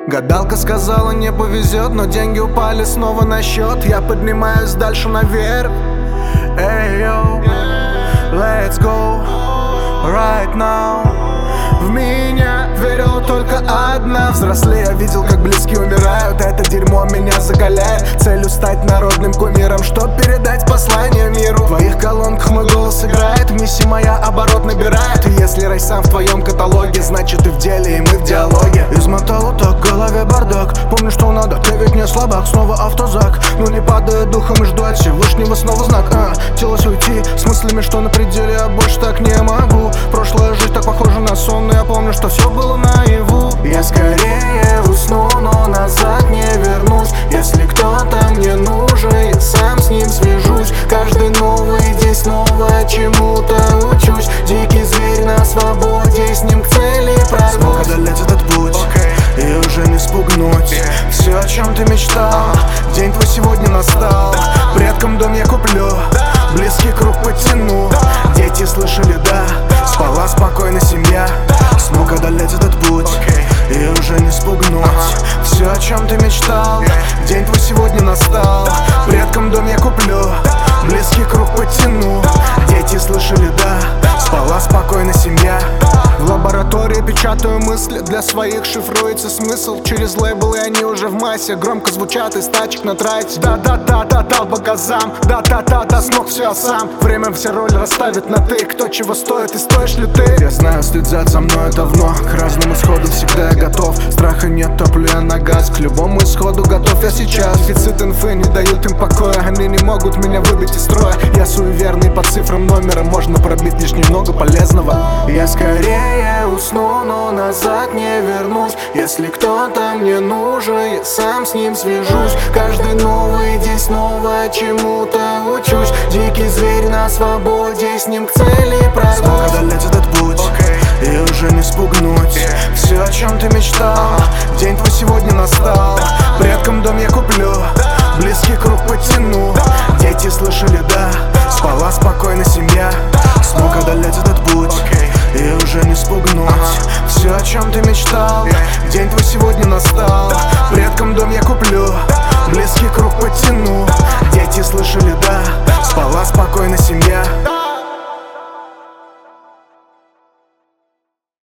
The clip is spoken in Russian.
Гадалка сказала, не повезет, но деньги упали снова на счет. Я поднимаюсь дальше наверх. Эй, йоу, let's go right now. В меня верила только одна. Взрослея видел, как близкие умирают. Это дерьмо меня закаляет. Целью стать народным кумиром, чтоб передать послание миру. В твоих колонках мой голос играет, миссия моя оборот набирает. И если рай сам в твоем каталоге, значит ты в деле и мы в диалоге. Измотало так, в голове бардак. Помню, что надо, ты ведь не слабак. Снова автозак, но не падаю духом и жду от Всевышнего снова знак. Хотелось уйти с мыслями, что на пределе, а больше так не могу. Прошлая жизнь так похожа на сон, но я помню, что все было наяву. Я скорее усну, но назад не вернусь. Если кто-то мне нужен, я сам с ним свяжусь. Каждый новый день снова чему-то учусь. Дикий зверь на свободе, с ним к цели прорвусь. Смог одолеть этот путь, и уже не спугнуть. Все, о чем ты мечтал, день твой сегодня настал. Предкам дом я куплю, близкий круг потяну. Дети слышали, да, спала спокойно семья. Смог одолеть этот путь, и уже не спугнуть. Все, о чем ты мечтал, день твой сегодня настал. Предкам дом я куплю, близкий круг потяну. Дети слышали, да, спала спокойно семья. В лаборатории печатаю мысли, для своих шифруется смысл. Через лейблы они уже в массе, громко звучат из тачек на трассе. Да-да-да-да, дал по газам, да-да-да-да, смог все сам. Время все роли расставит на ты, кто чего стоит и стоишь ли ты. Я знаю, следят за мной давно, к разным исходам всегда я готов. Страха нет, топлю я на газ, к любому исходу готов я сейчас. Дефицит инфы не дают им покоя, они не могут меня выбить из строя. Я суеверный по цифрам номера, можно пробить лишь немного полезного. Я скорее усну, но назад не вернусь. Если кто-то мне нужен, я сам с ним свяжусь. Каждый новый день снова чему-то учусь. Дикий зверь на свободе, с ним к цели прорвусь. Смог одолеть этот путь, и уже не спугнуть. Все, о чем ты мечтал, день твой сегодня настал. Предкам дом я куплю, близкий круг потяну. Дети слышали, да, спала спокойно семья. Смог одолеть этот путь, и уже не спугнуть. Все, о чем ты мечтал, день твой сегодня настал. Предкам дом я куплю, близкий круг потяну. Дети слышали, да, спала спокойно семья.